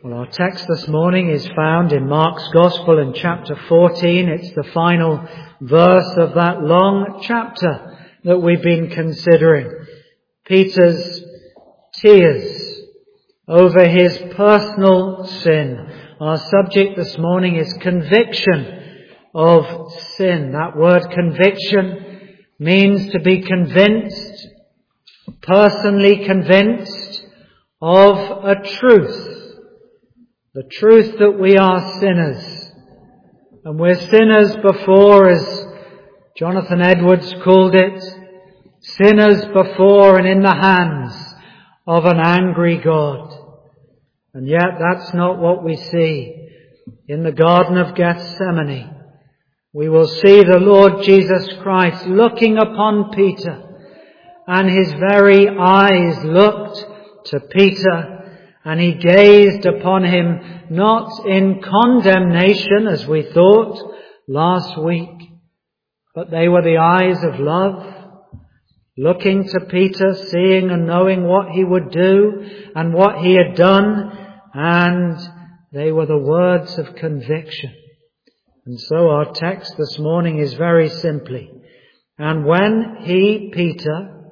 Well, our text this morning is found in Mark's Gospel in chapter 14. It's the final verse of that long chapter that we've been considering. Peter's tears over his personal sin. Our subject this morning is conviction of sin. That word conviction means to be convinced, personally convinced of a truth. The truth that we are sinners. And we're sinners before, as Jonathan Edwards called it, sinners before and in the hands of an angry God. And yet that's not what we see in the Garden of Gethsemane. We will see the Lord Jesus Christ looking upon Peter, and his very eyes looked to Peter, and he gazed upon him not in condemnation, as we thought last week, but they were the eyes of love, looking to Peter, seeing and knowing what he would do and what he had done, and they were the words of conviction. And so our text this morning is very simply, and when he, Peter,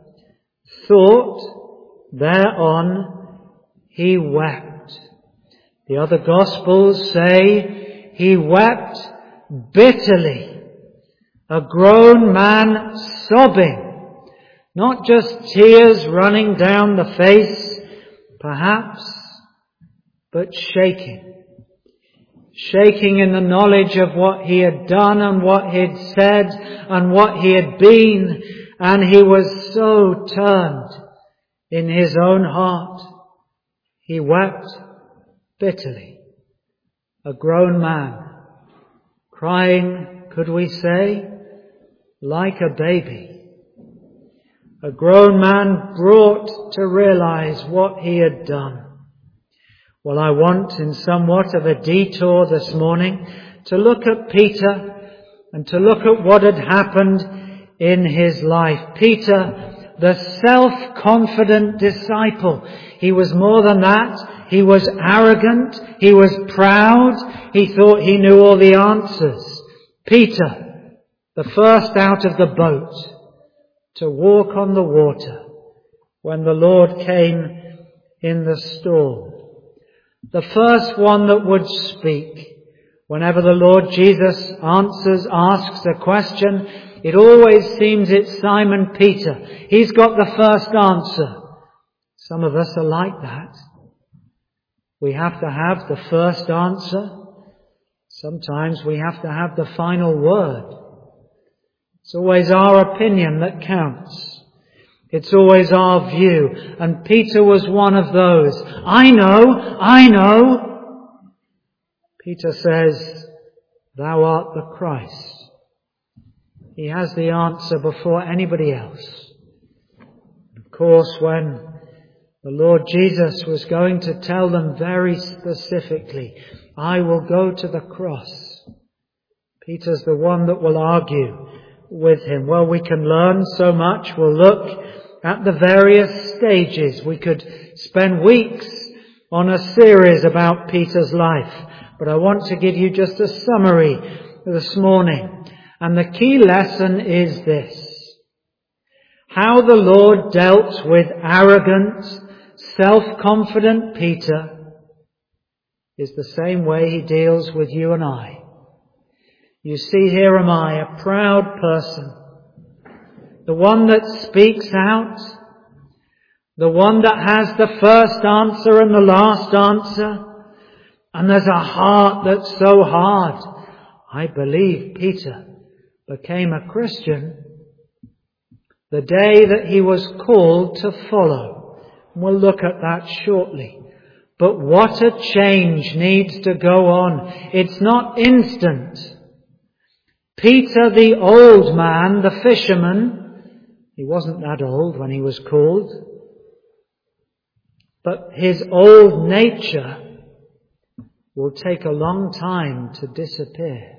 thought thereon, he wept. The other Gospels say he wept bitterly, a grown man sobbing, not just tears running down the face, perhaps, but shaking. Shaking in the knowledge of what he had done and what he had said and what he had been, and he was so turned in his own heart. He wept bitterly, a grown man, crying, could we say, like a baby. A grown man brought to realize what he had done. Well, I want, in somewhat of a detour this morning, to look at Peter and to look at what had happened in his life. Peter, the self-confident disciple. He was more than that. He was arrogant. He was proud. He thought he knew all the answers. Peter, the first out of the boat to walk on the water when the Lord came in the storm. The first one that would speak. Whenever the Lord Jesus asks a question, it always seems it's Simon Peter. He's got the first answer. Some of us are like that. We have to have the first answer. Sometimes we have to have the final word. It's always our opinion that counts. It's always our view. And Peter was one of those. I know. Peter says, thou art the Christ. He has the answer before anybody else. Of course, when the Lord Jesus was going to tell them very specifically, I will go to the cross, Peter's the one that will argue with him. Well, we can learn so much. We'll look at the various stages. We could spend weeks on a series about Peter's life, but I want to give you just a summary this morning. And the key lesson is this: how the Lord dealt with arrogant, self-confident Peter is the same way he deals with you and I. You see, here am I, a proud person, the one that speaks out, the one that has the first answer and the last answer, and there's a heart that's so hard. I believe Peter became a Christian the day that he was called to follow. We'll look at that shortly. But what a change needs to go on. It's not instant. Peter, the old man, the fisherman, he wasn't that old when he was called, but his old nature will take a long time to disappear.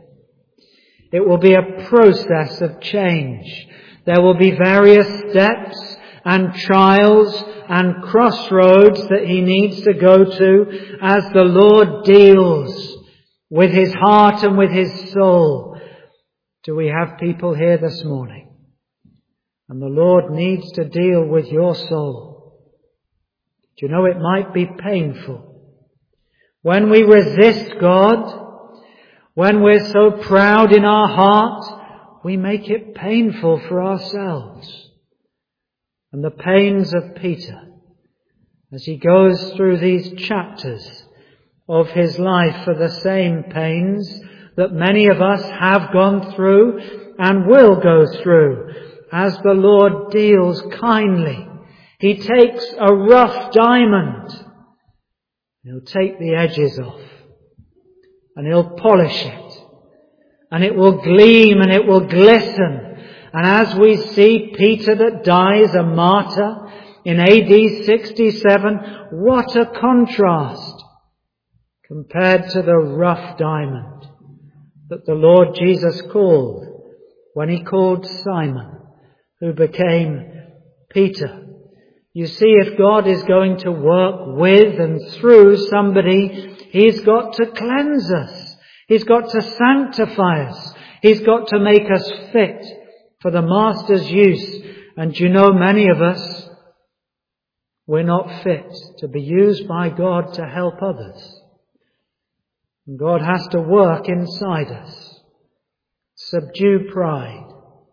It will be a process of change. There will be various steps and trials and crossroads that he needs to go to as the Lord deals with his heart and with his soul. Do we have people here this morning? And the Lord needs to deal with your soul. Do you know it might be painful? When we resist God, when we're so proud in our heart, we make it painful for ourselves. And the pains of Peter, as he goes through these chapters of his life, are the same pains that many of us have gone through and will go through as the Lord deals kindly. He takes a rough diamond, he'll take the edges off and he'll polish it, and it will gleam and it will glisten. And as we see Peter that dies a martyr in AD 67, what a contrast compared to the rough diamond that the Lord Jesus called when he called Simon, who became Peter. You see, if God is going to work with and through somebody, he's got to cleanse us. He's got to sanctify us. He's got to make us fit for the Master's use. And you know, many of us, we're not fit to be used by God to help others. And God has to work inside us. Subdue pride.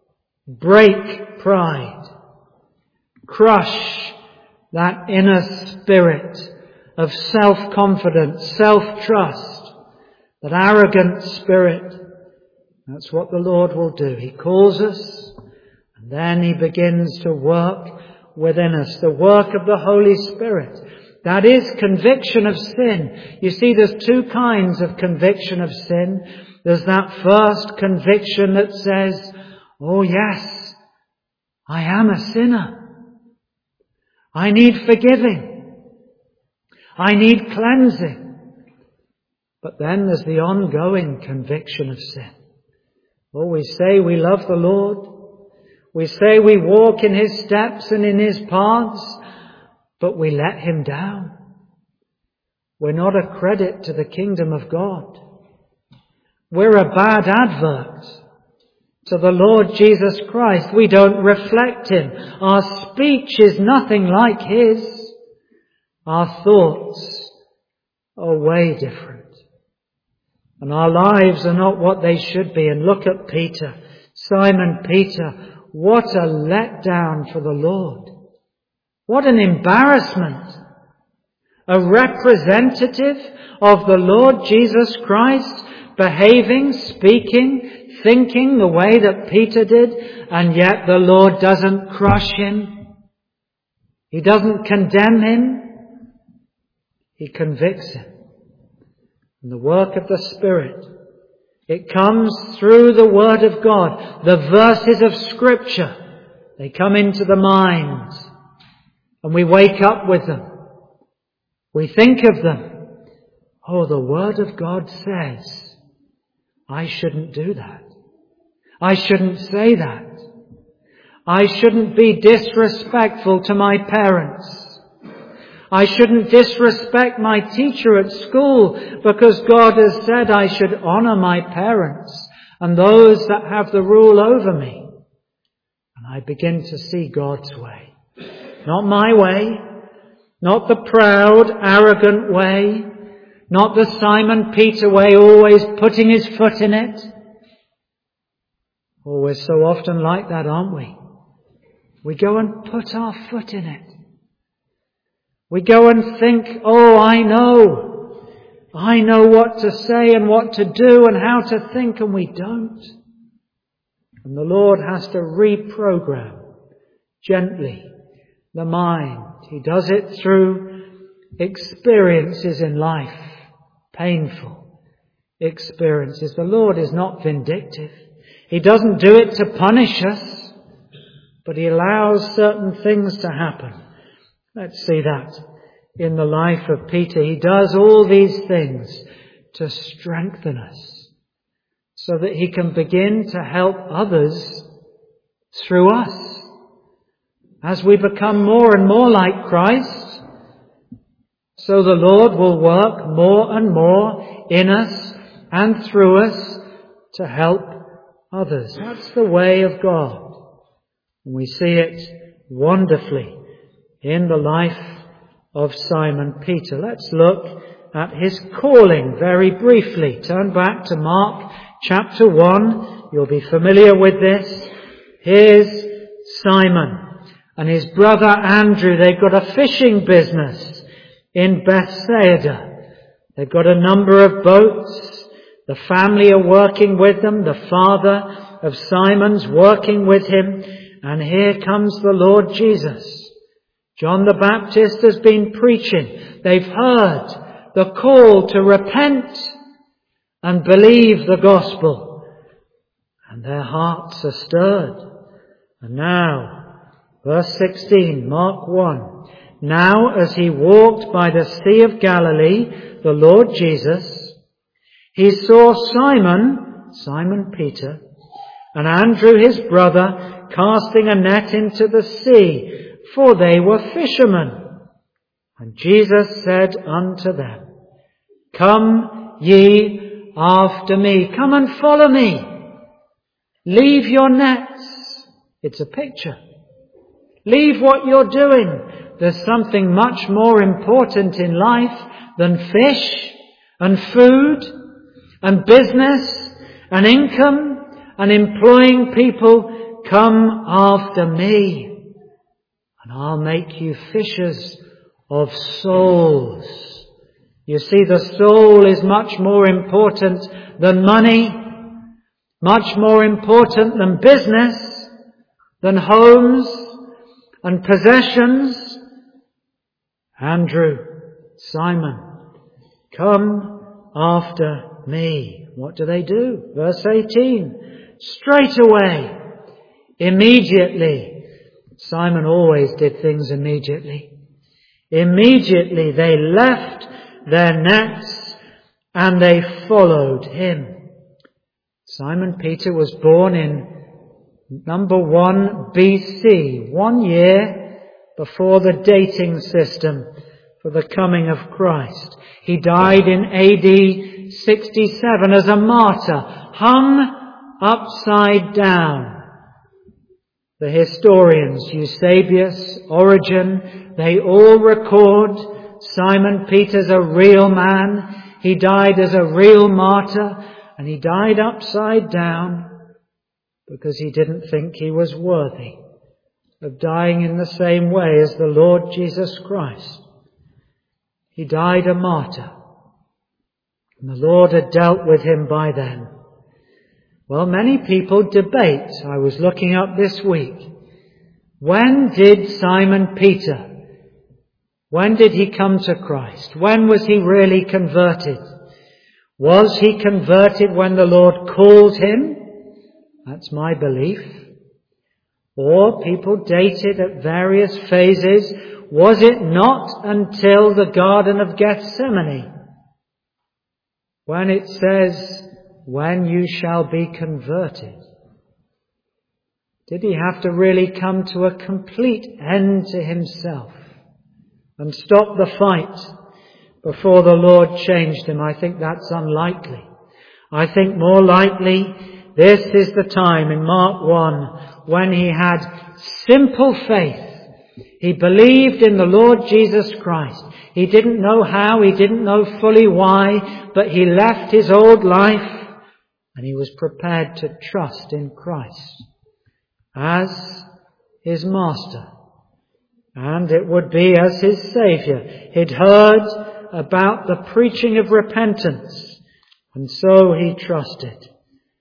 Break pride. Crush that inner spirit of self-confidence, self-trust, that arrogant spirit. That's what the Lord will do. He calls us, and then he begins to work within us. The work of the Holy Spirit. That is conviction of sin. You see, there's two kinds of conviction of sin. There's that first conviction that says, oh yes, I am a sinner. I need forgiving. I need cleansing. But then there's the ongoing conviction of sin. Oh, we say we love the Lord. We say we walk in his steps and in his paths, but we let him down. We're not a credit to the kingdom of God. We're a bad advert to the Lord Jesus Christ. We don't reflect him. Our speech is nothing like his. Our thoughts are way different. And our lives are not what they should be. And look at Peter, Simon Peter. What a letdown for the Lord. What an embarrassment. A representative of the Lord Jesus Christ, behaving, speaking, thinking the way that Peter did, and yet the Lord doesn't crush him. He doesn't condemn him. He convicts him. And the work of the Spirit, it comes through the Word of God. The verses of Scripture, they come into the mind, and we wake up with them. We think of them. Oh, the Word of God says, I shouldn't do that. I shouldn't say that. I shouldn't be disrespectful to my parents. I shouldn't disrespect my teacher at school because God has said I should honour my parents and those that have the rule over me. And I begin to see God's way. Not my way. Not the proud, arrogant way. Not the Simon Peter way, always putting his foot in it. Oh, we're so often like that, aren't we? We go and put our foot in it. We go and think, oh, I know what to say and what to do and how to think, and we don't. And the Lord has to reprogram gently the mind. He does it through experiences in life, painful experiences. The Lord is not vindictive. He doesn't do it to punish us, but he allows certain things to happen. Let's see that in the life of Peter. He does all these things to strengthen us so that he can begin to help others through us. as we become more and more like Christ, so the Lord will work more and more in us and through us to help others. That's the way of God. And we see it wonderfully in the life of Simon Peter. Let's look at his calling very briefly. Turn back to Mark chapter 1. You'll be familiar with this. Here's Simon and his brother Andrew. They've got a fishing business in Bethsaida. They've got a number of boats. The family are working with them. The father of Simon's working with him. And here comes the Lord Jesus. John the Baptist has been preaching. They've heard the call to repent and believe the gospel. And their hearts are stirred. And now, verse 16, Mark 1. Now as he walked by the Sea of Galilee, the Lord Jesus, he saw Simon Peter, and Andrew his brother, casting a net into the sea, for they were fishermen. And Jesus said unto them, Come ye after me. Come and follow me. Leave your nets. It's a picture. Leave what you're doing. There's something much more important in life than fish and food and business and income and employing people. Come after me, and I'll make you fishers of souls. You see, the soul is much more important than money, much more important than business, than homes and possessions. Andrew, Simon, come after me. What do? Verse 18. Straight away, immediately. Simon always did things immediately. Immediately they left their nets and they followed him. Simon Peter was born in number 1 BC, 1 year before the dating system for the coming of Christ. He died in AD 67 as a martyr, hung upside down. The historians, Eusebius, Origen, they all record Simon Peter's a real man. He died as a real martyr, and he died upside down because he didn't think he was worthy of dying in the same way as the Lord Jesus Christ. He died a martyr, and the Lord had dealt with him by then. Well, many people debate. I was looking up this week. When did Simon Peter, when did he come to Christ? When was he really converted? Was he converted when the Lord called him? That's my belief. Or people date it at various phases. Was it not until the Garden of Gethsemane, when it says, when you shall be converted? Did he have to really come to a complete end to himself and stop the fight before the Lord changed him? I think that's unlikely. I think more likely this is the time in Mark 1 when he had simple faith. He believed in the Lord Jesus Christ. He didn't know how, he didn't know fully why, but he left his old life and he was prepared to trust in Christ as his master. And it would be as his Saviour. He'd heard about the preaching of repentance, and so he trusted.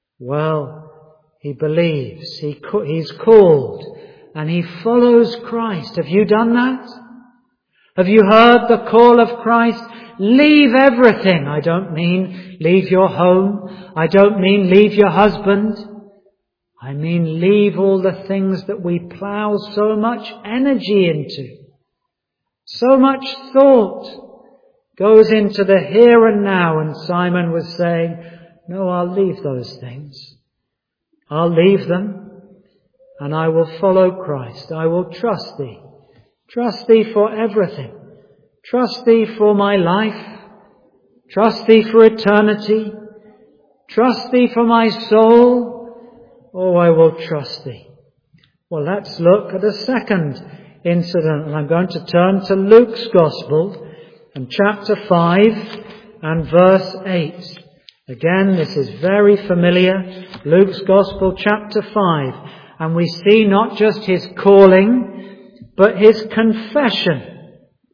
Well, he believes, he's called, and he follows Christ. Have you done that? Have you heard the call of Christ? Leave everything. I don't mean leave your home. I don't mean leave your husband. I mean leave all the things that we plough so much energy into. So much thought goes into the here and now. And Simon was saying, no, I'll leave those things. I'll leave them. and I will follow Christ. I will trust Thee. Trust Thee for everything. Trust Thee for my life. Trust Thee for eternity. Trust Thee for my soul. Oh, I will trust Thee. Well, let's look at a second incident, and I'm going to turn to Luke's Gospel and chapter 5 and verse 8. Again, this is very familiar. Luke's Gospel, chapter 5. And we see not just his calling, but his confession.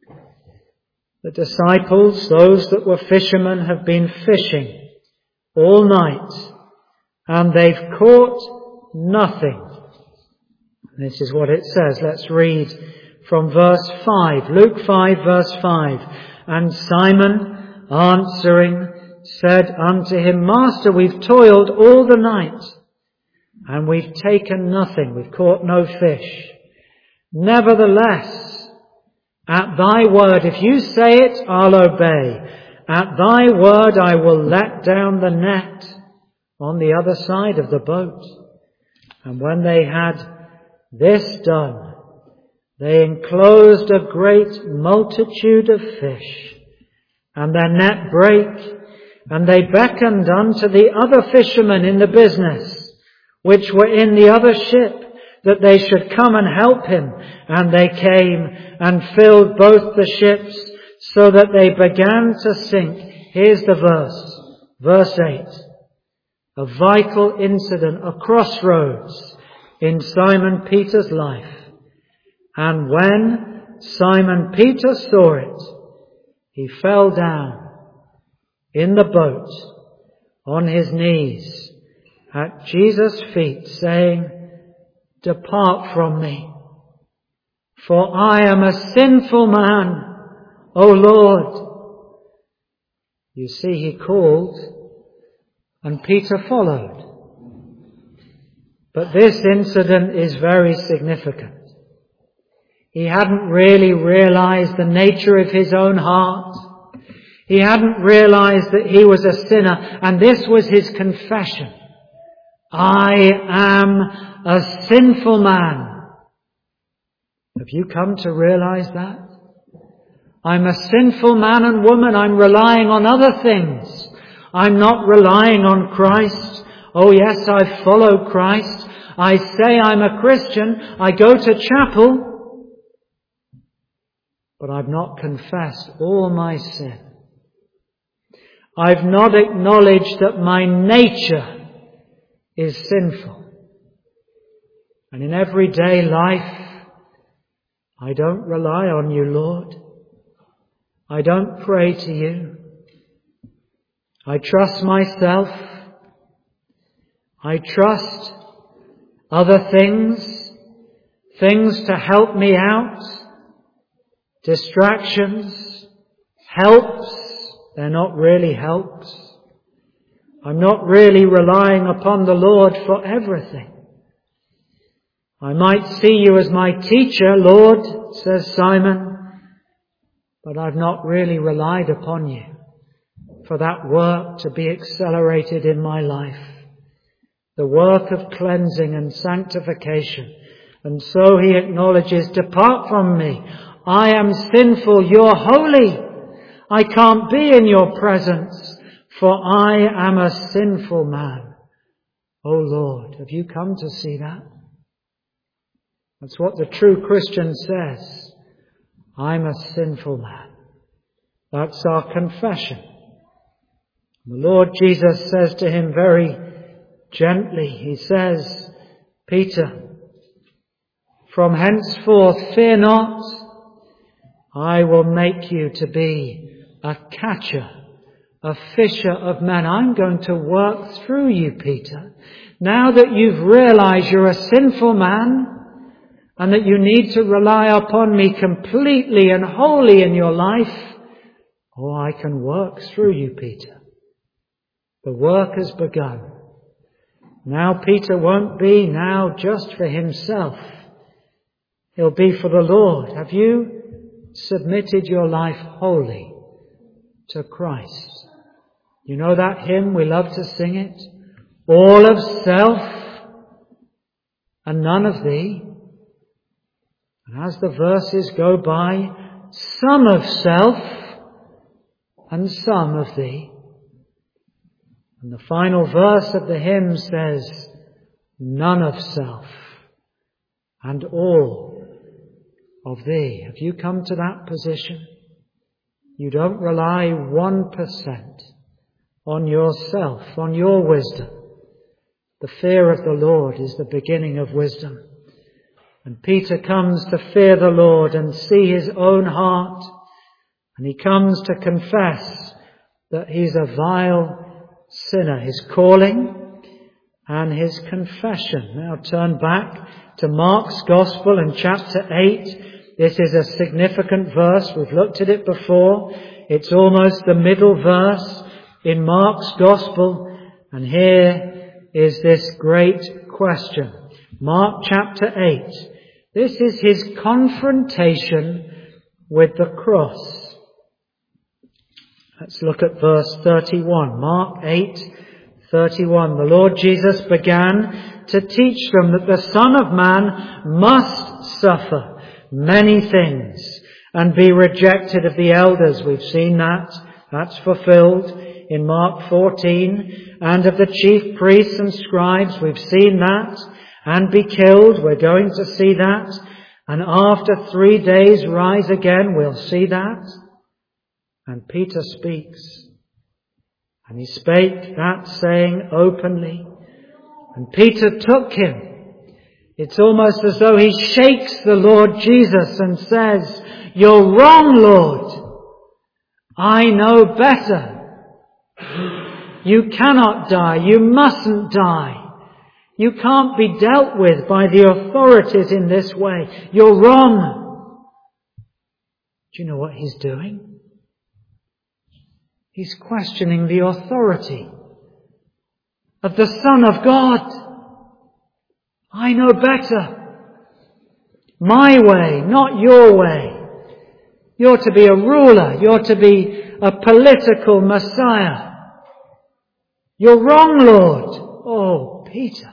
The disciples, those that were fishermen, have been fishing all night, and they've caught nothing. This is what it says. Let's read from verse 5. Luke 5, verse 5. And Simon, answering, said unto him, Master, we've toiled all the night, and we've taken nothing. We've caught no fish. Nevertheless, at thy word, if you say it, I'll obey. At thy word I will let down the net on the other side of the boat. And when they had this done, they enclosed a great multitude of fish, and their net brake, and they beckoned unto the other fishermen in the business, which were in the other ship, that they should come and help him. And they came and filled both the ships, so that they began to sink. Here's the verse 8. A vital incident, a crossroads in Simon Peter's life. And when Simon Peter saw it, he fell down in the boat on his knees at Jesus' feet, saying, Depart from me, for I am a sinful man, O Lord. You see, he called, and Peter followed. But this incident is very significant. He hadn't really realized the nature of his own heart. He hadn't realized that he was a sinner, and this was his confession. I am a sinful man. Have you come to realize that? I'm a sinful man and woman. I'm relying on other things. I'm not relying on Christ. Oh yes, I follow Christ. I say I'm a Christian. I go to chapel. But I've not confessed all my sin. I've not acknowledged that my nature is sinful. And in everyday life, I don't rely on you, Lord. I don't pray to you. I trust myself. I trust other things to help me out, distractions, helps. They're not really helps. I'm not really relying upon the Lord for everything. I might see you as my teacher, Lord, says Simon, but I've not really relied upon you for that work to be accelerated in my life. The work of cleansing and sanctification. And so he acknowledges, depart from me. I am sinful. You're holy. I can't be in your presence, for I am a sinful man. Oh Lord, have you come to see that? That's what the true Christian says. I'm a sinful man. That's our confession. The Lord Jesus says to him very gently, he says, Peter, from henceforth fear not, I will make you to be a catcher, a fisher of men. I'm going to work through you, Peter. Now that you've realized you're a sinful man and that you need to rely upon me completely and wholly in your life, oh, I can work through you, Peter. The work has begun. Now Peter won't be now just for himself. He'll be for the Lord. Have you submitted your life wholly to Christ? You know that hymn, we love to sing it? All of self and none of thee. And as the verses go by, some of self and some of thee. And the final verse of the hymn says, none of self and all of thee. Have you come to that position? You don't rely 1% on yourself, on your wisdom. The fear of the Lord is the beginning of wisdom. And Peter comes to fear the Lord and see his own heart. And he comes to confess that he's a vile sinner. His calling and his confession. Now turn back to Mark's Gospel in chapter 8. This is a significant verse. We've looked at it before. It's almost the middle verse in Mark's Gospel. And here is this great question. Mark chapter 8. This is his confrontation with the cross. Let's look at verse 31. Mark 8:31. The Lord Jesus began to teach them that the Son of Man must suffer many things and be rejected of the elders. We've seen that. That's fulfilled in Mark 14. And of the chief priests and scribes. We've seen that. And be killed. We're going to see that. And after 3 days rise again. We'll see that. And Peter speaks. And he spake that saying openly. And Peter took him. It's almost as though he shakes the Lord Jesus and says, you're wrong, Lord. I know better. You cannot die. You mustn't die. You can't be dealt with by the authorities in this way. You're wrong. Do you know what he's doing? He's questioning the authority of the Son of God. I know better. My way, not your way. You're to be a ruler. You're to be a political Messiah. You're wrong, Lord. Oh, Peter.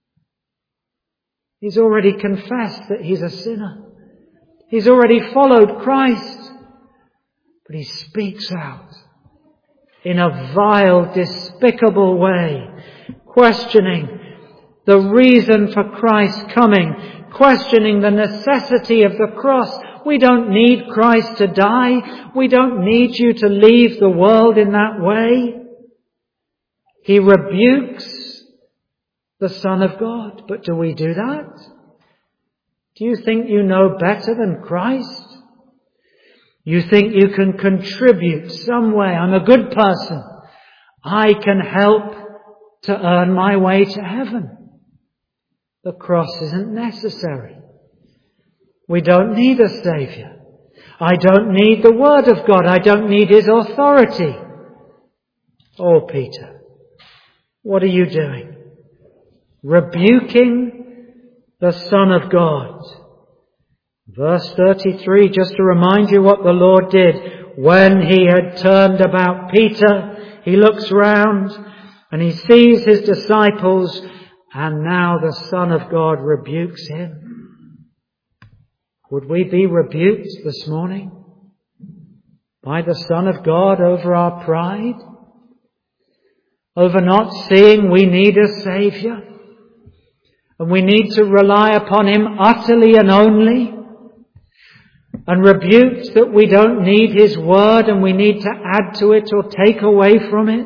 He's already confessed that he's a sinner. He's already followed Christ. But he speaks out in a vile, despicable way, questioning the reason for Christ's coming, questioning the necessity of the cross. We don't need Christ to die. We don't need you to leave the world in that way. He rebukes the Son of God. But do we do that? Do you think you know better than Christ? You think you can contribute some way? I'm a good person. I can help to earn my way to heaven. The cross isn't necessary. We don't need a Saviour. I don't need the Word of God. I don't need His authority. Oh, Peter, what are you doing? Rebuking the Son of God. Verse 33, just to remind you what the Lord did. When he had turned about Peter, he looks round and he sees his disciples, and now the Son of God rebukes him. Would we be rebuked this morning by the Son of God over our pride? Over not seeing we need a Saviour? And we need to rely upon Him utterly and only? And rebuked that we don't need His Word and we need to add to it or take away from it?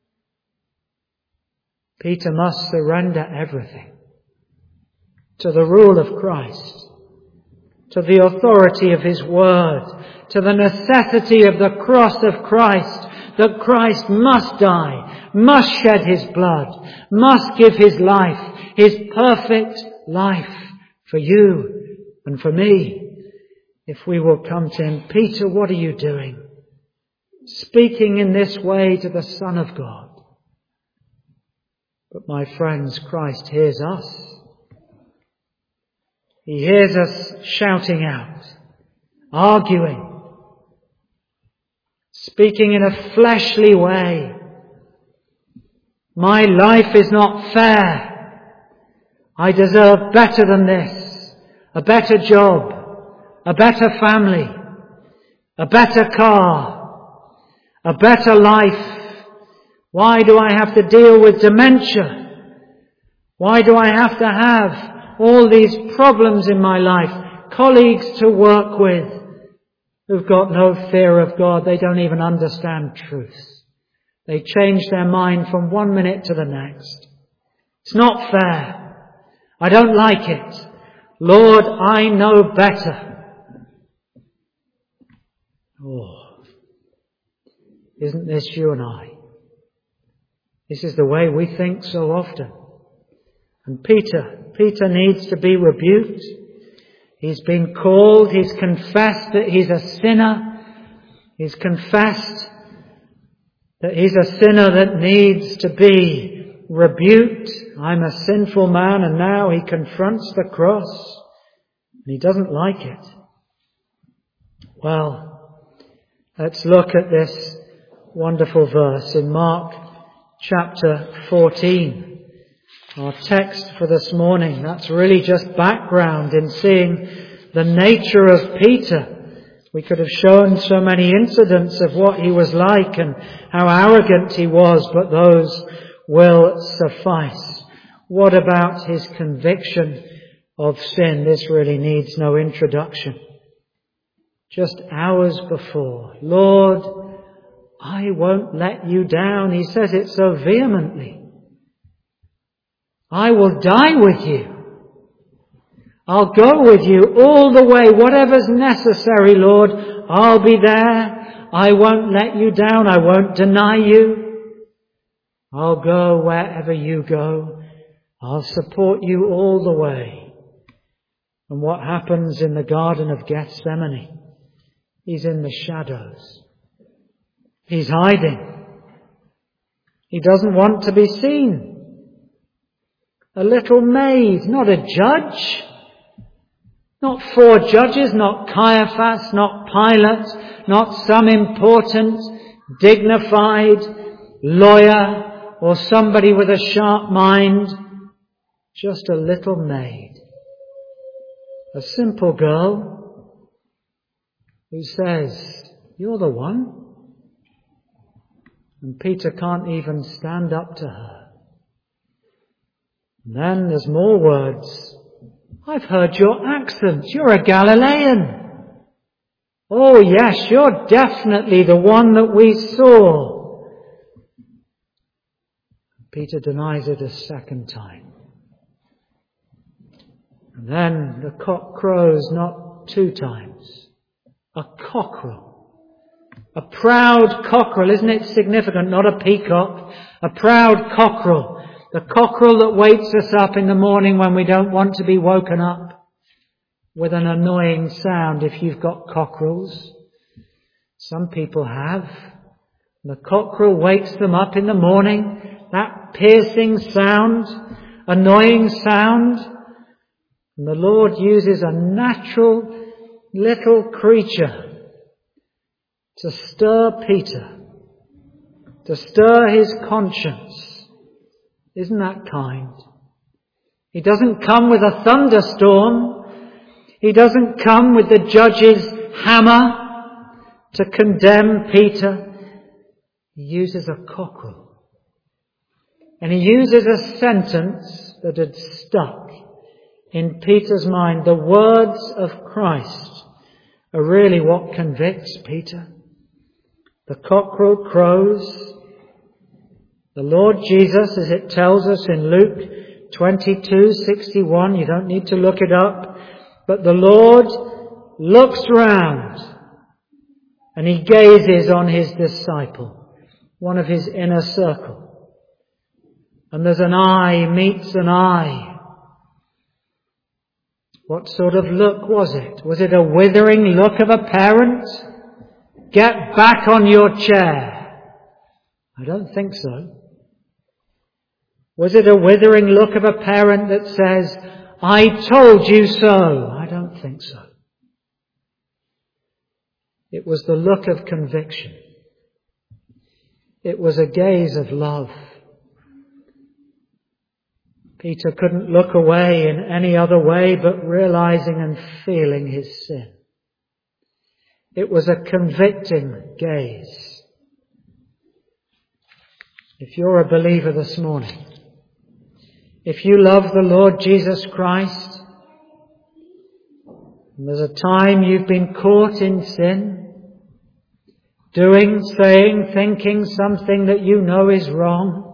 Peter must surrender everything to the rule of Christ, to the authority of His Word, to the necessity of the cross of Christ, that Christ must die, must shed His blood, must give His life, His perfect life for you and for me. If we will come to Him. Peter, what are you doing? Speaking in this way to the Son of God. But my friends, Christ hears us. He hears us shouting out, arguing, speaking in a fleshly way. My life is not fair. I deserve better than this. A better job, a better family, a better car, a better life. Why do I have to deal with dementia? Why do I have to have all these problems in my life? Colleagues to work with who've got no fear of God. They don't even understand truth. They change their mind from one minute to the next. It's not fair. I don't like it. Lord, I know better. Oh, isn't this you and I? This is the way we think so often. And Peter needs to be rebuked. He's been called, he's confessed that he's a sinner. He's confessed that he's a sinner that needs to be rebuked. I'm a sinful man, and now he confronts the cross. And he doesn't like it. Well, let's look at this wonderful verse in Mark chapter 14. Our text for this morning. That's really just background in seeing the nature of Peter. We could have shown so many incidents of what he was like and how arrogant he was, but those will suffice. What about his conviction of sin? This really needs no introduction. Just hours before, Lord, I won't let you down. He says it so vehemently. I will die with you. I'll go with you all the way. Whatever's necessary, Lord, I'll be there. I won't let you down. I won't deny you. I'll go wherever you go. I'll support you all the way. And what happens in the Garden of Gethsemane? He's in the shadows. He's hiding. He doesn't want to be seen. A little maid, not a judge. Not 4 judges, not Caiaphas, not Pilate, not some important, dignified lawyer or somebody with a sharp mind. Just a little maid. A simple girl who says, you're the one. And Peter can't even stand up to her. And then there's more words. I've heard your accent. You're a Galilean. Oh yes, you're definitely the one that we saw. Peter denies it a second time. And then the cock crows not 2 times. A cockerel. A proud cockerel. Isn't it significant? Not a peacock. A proud cockerel. The cockerel that wakes us up in the morning when we don't want to be woken up with an annoying sound. If you've got cockerels, some people have. The cockerel wakes them up in the morning. That piercing sound, annoying sound. And the Lord uses a natural little creature to stir Peter, to stir his conscience. Isn't that kind? He doesn't come with a thunderstorm. He doesn't come with the judge's hammer to condemn Peter. He uses a cockerel. And he uses a sentence that had stuck in Peter's mind. The words of Christ are really what convicts Peter. The cockerel crows. The Lord Jesus, as it tells us in Luke 22:61, you don't need to look it up, but the Lord looks round and he gazes on his disciple, one of his inner circle. And there's an eye meets an eye. What sort of look was it? Was it a withering look of a parent? Get back on your chair. I don't think so. Was it a withering look of a parent that says, I told you so? I don't think so. It was the look of conviction. It was a gaze of love. Peter couldn't look away in any other way but realizing and feeling his sin. It was a convicting gaze. If you're a believer this morning, if you love the Lord Jesus Christ, and there's a time you've been caught in sin, doing, saying, thinking something that you know is wrong,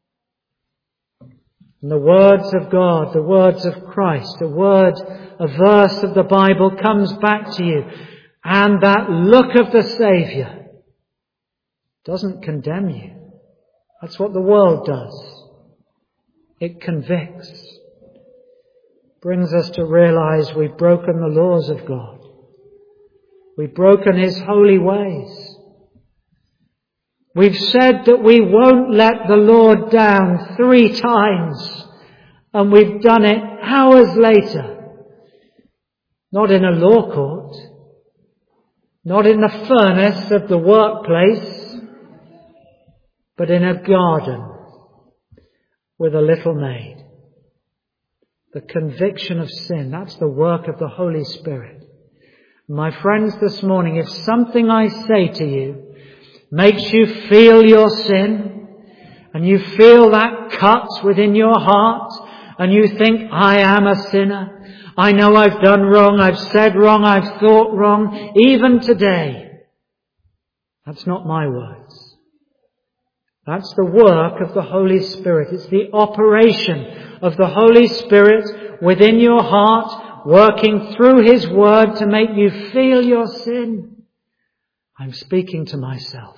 and the words of God, the words of Christ, a verse of the Bible comes back to you, and that look of the Saviour doesn't condemn you. That's what the world does. It convicts. Brings us to realize we've broken the laws of God. We've broken His holy ways. We've said that we won't let the Lord down 3 times, and we've done it hours later. Not in a law court, not in the furnace of the workplace, but in a garden with a little maid. The conviction of sin, that's the work of the Holy Spirit. My friends, this morning, if something I say to you makes you feel your sin, and you feel that cut within your heart, and you think, I am a sinner, I know I've done wrong, I've said wrong, I've thought wrong, even today, that's not my words. That's the work of the Holy Spirit. It's the operation of the Holy Spirit within your heart, working through His Word to make you feel your sin. I'm speaking to myself.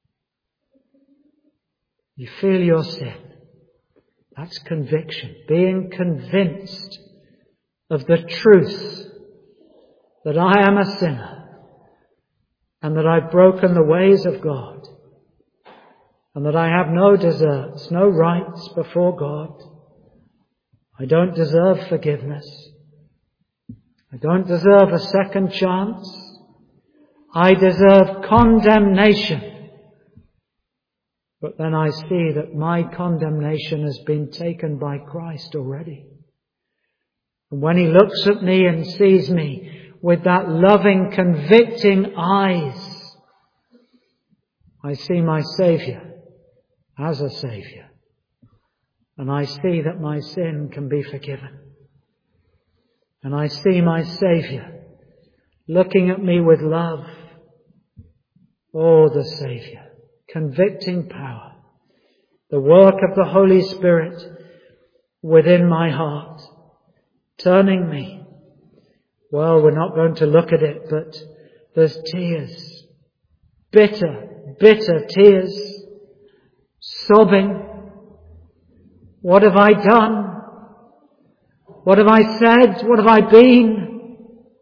You feel your sin. That's conviction. Being convinced of the truth that I am a sinner and that I've broken the ways of God and that I have no deserts, no rights before God. I don't deserve forgiveness. I don't deserve a second chance. I deserve condemnation. But then I see that my condemnation has been taken by Christ already. And when He looks at me and sees me with that loving, convicting eyes, I see my Saviour as a Saviour. And I see that my sin can be forgiven. And I see my Saviour looking at me with love. Oh, the Saviour. Convicting power. The work of the Holy Spirit within my heart. Turning me. Well, we're not going to look at it, but there's tears. Bitter, bitter tears. Sobbing. What have I done? What have I said? What have I been?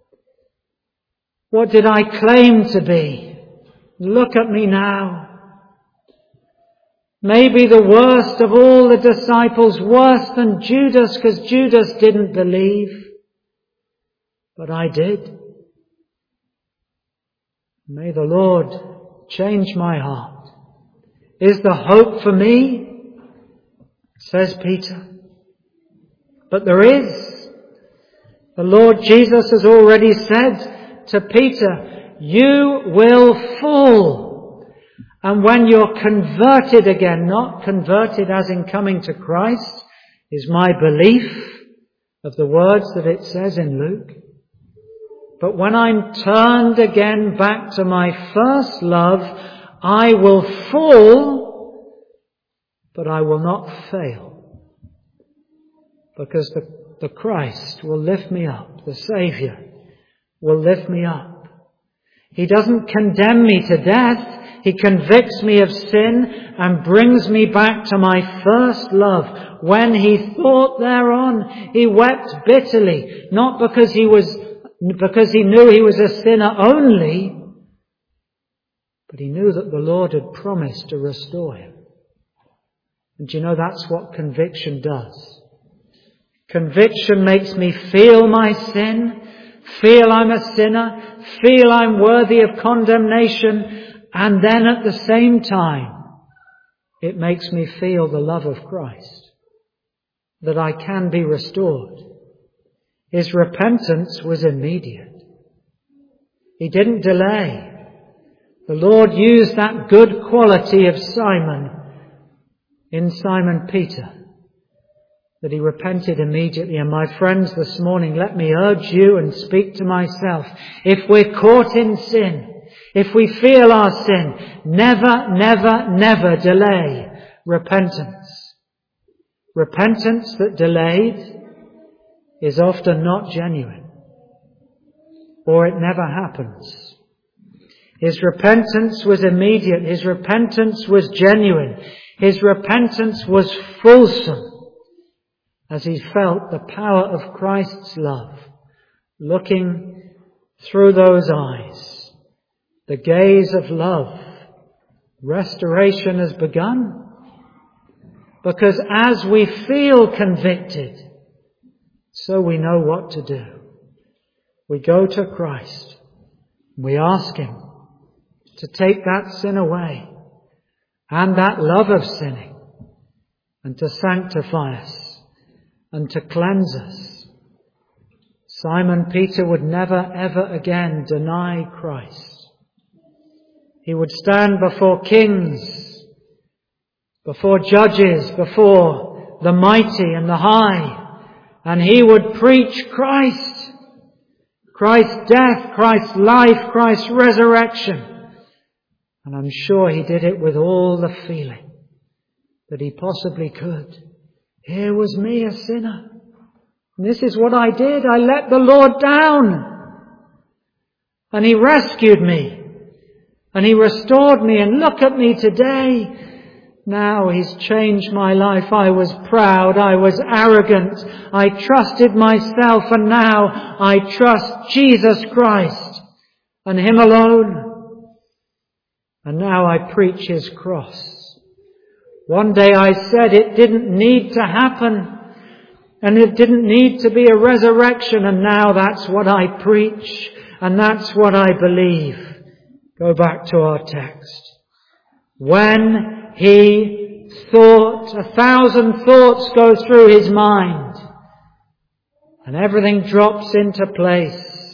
What did I claim to be? Look at me now. Maybe the worst of all the disciples, worse than Judas, because Judas didn't believe. But I did. May the Lord change my heart. Is there hope for me? Says Peter. But there is. The Lord Jesus has already said to Peter, you will fall. And when you're converted again, not converted as in coming to Christ, is my belief of the words that it says in Luke. But when I'm turned again back to my first love, I will fall, but I will not fail. Because the Christ will lift me up. The Saviour will lift me up. He doesn't condemn me to death. He convicts me of sin and brings me back to my first love. When he thought thereon, he wept bitterly, not because he knew he was a sinner only, but he knew that the Lord had promised to restore him. And you know, that's what conviction does. Conviction makes me feel my sin, feel I'm a sinner, feel I'm worthy of condemnation, and then at the same time, it makes me feel the love of Christ. that I can be restored. His repentance was immediate. He didn't delay. The Lord used that good quality of Simon in Simon Peter, that he repented immediately. And my friends, this morning, let me urge you and speak to myself. If we're caught in sin, if we feel our sin, never delay repentance. Repentance that delayed is often not genuine, or it never happens. His repentance was immediate. His repentance was genuine. His repentance was fulsome, as he felt the power of Christ's love looking through those eyes. The gaze of love. Restoration has begun. Because as we feel convicted, so we know what to do. We go to Christ. We ask Him to take that sin away and that love of sinning, and to sanctify us and to cleanse us. Simon Peter would never ever again deny Christ. He would stand before kings, before judges, before the mighty and the high, and he would preach Christ. Christ's death, Christ's life, Christ's resurrection. And I'm sure he did it with all the feeling that he possibly could. Here was me, a sinner. And this is what I did. I let the Lord down. And He rescued me. And He restored me. And look at me today. Now He's changed my life. I was proud. I was arrogant. I trusted myself. And now I trust Jesus Christ and Him alone. And now I preach His cross. One day I said it didn't need to happen. And it didn't need to be a resurrection. And now that's what I preach. And that's what I believe. Go back to our text. When he thought, 1,000 thoughts go through his mind. And everything drops into place.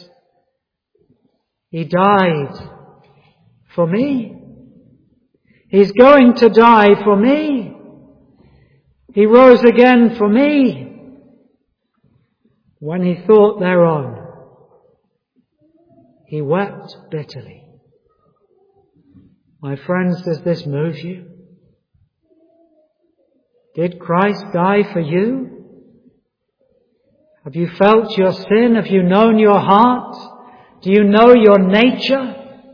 He died for me. He's going to die for me. He rose again for me. When he thought thereon, he wept bitterly. My friends, does this move you? Did Christ die for you? Have you felt your sin? Have you known your heart? Do you know your nature?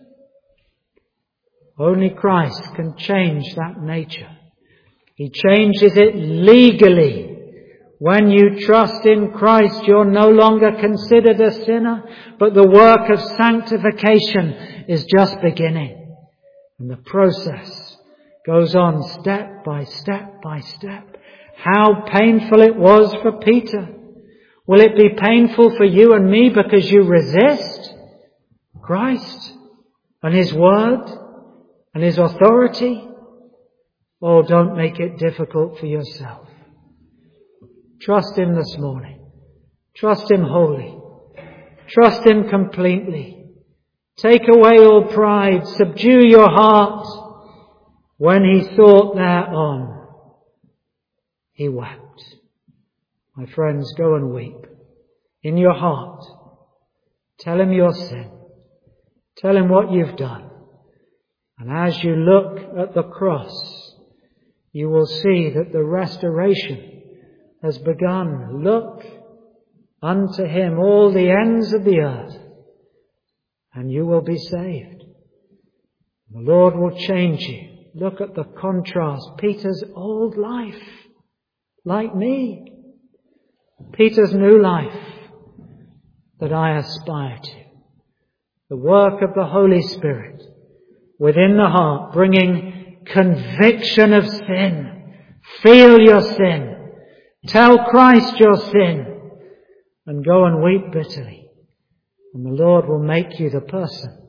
Only Christ can change that nature. He changes it legally. When you trust in Christ, you're no longer considered a sinner, but the work of sanctification is just beginning. And the process goes on step by step by step. How painful it was for Peter. Will it be painful for you and me because you resist Christ and His Word and His authority? Oh, don't make it difficult for yourself. Trust Him this morning. Trust Him wholly. Trust Him completely. Take away all pride. Subdue your heart. When he thought thereon, he wept. My friends, go and weep. In your heart. Tell Him your sin. Tell Him what you've done. And as you look at the cross, you will see that the restoration has begun. Look unto Him all the ends of the earth, and you will be saved. The Lord will change you. Look at the contrast. Peter's old life, like me. Peter's new life that I aspire to. The work of the Holy Spirit within the heart, bringing conviction of sin. Feel your sin. Tell Christ your sin. And go and weep bitterly. And the Lord will make you the person